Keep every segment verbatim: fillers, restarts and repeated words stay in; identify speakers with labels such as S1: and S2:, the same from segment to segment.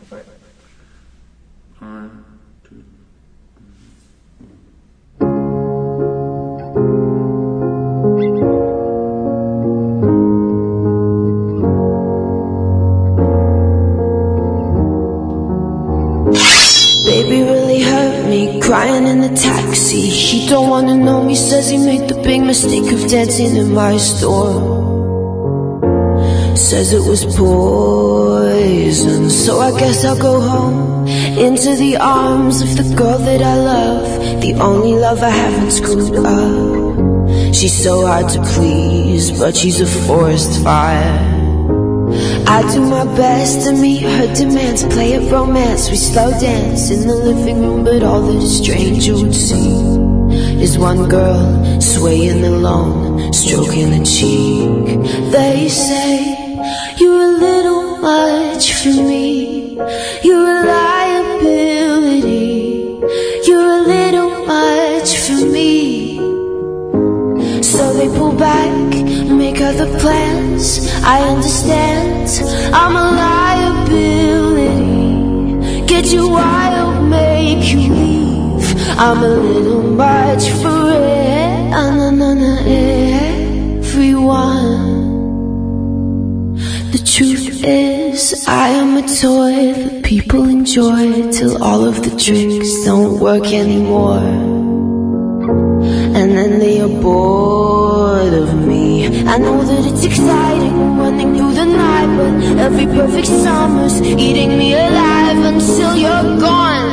S1: One, two.
S2: Baby really hurt me, crying in the taxi. He don't wanna know me, says he made the big mistake of dancing in my store. Says it was poison, so I guess I'll go home, into the arms of the girl that I love, the only love I haven't screwed up. She's so hard to please, but she's a forest fire. I do my best to meet her demands, play at romance, we slow dance in the living room, but all that a stranger would see is one girl swaying alone, stroking a cheek. They say, you're a little much for me, you're a liability, you're a little much for me. So they pull back, make other plans, I understand, I'm a liability. Get you wild, make you leave, I'm a little much for everyone. The truth is, I am a toy that people enjoy till all of the tricks don't work anymore. And then they are bored of me. I know that it's exciting, running through the night, but every perfect summer's eating me alive until you're gone.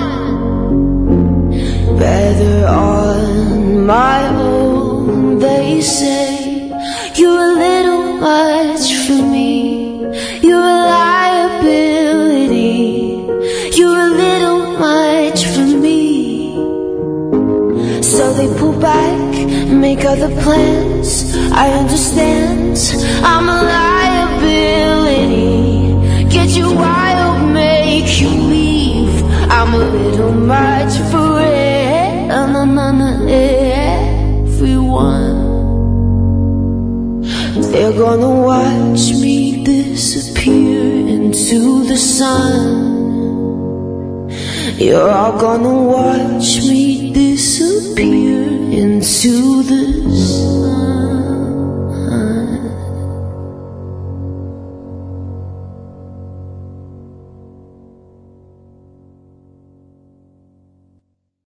S2: Better on my own, they say, you're a little much for me, you're a liability, you're a little much for me. So they pull back, make other plans, I understand, I'm a liability. Get you wild, make you leave, I'm a little much for everyone. They're gonna watch me disappear into the sun. You're all gonna watch me disappear into the